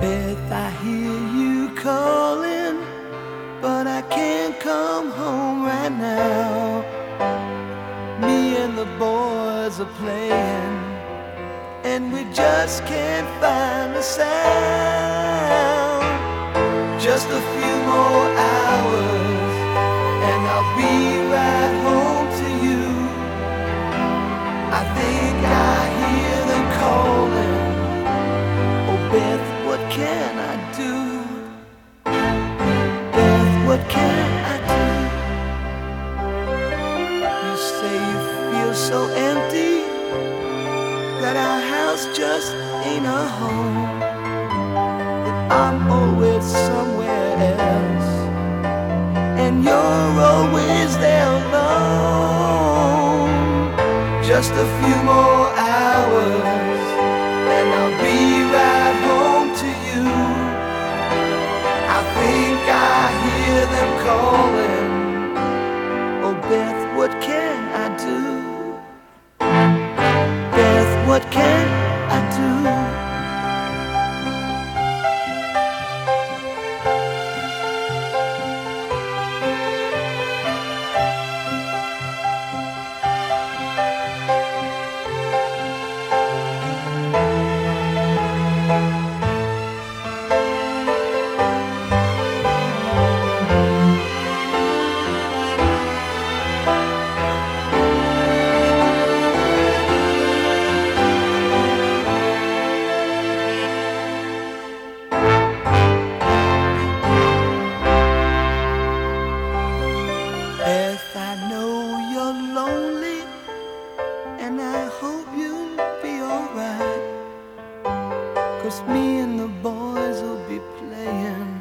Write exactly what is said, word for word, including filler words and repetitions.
Beth, I hear you calling, but I can't come home right now. Me and the boys are playing, and we just can't find a sound. Just a few more hours, and I'll be right home to you. I think I hear them calling. Oh, Beth, what can I do? Beth, what can I do? You say you feel so empty, that our house just ain't a home, that I'm always somewhere else, and you're always there alone. Just a few more hours, and I'll be right home to you. I think I hear them calling. Oh, Beth, what can I do? Beth, what can I do? Beth, I know you're lonely, and I hope you'll be alright, 'cause me and the boys will be playing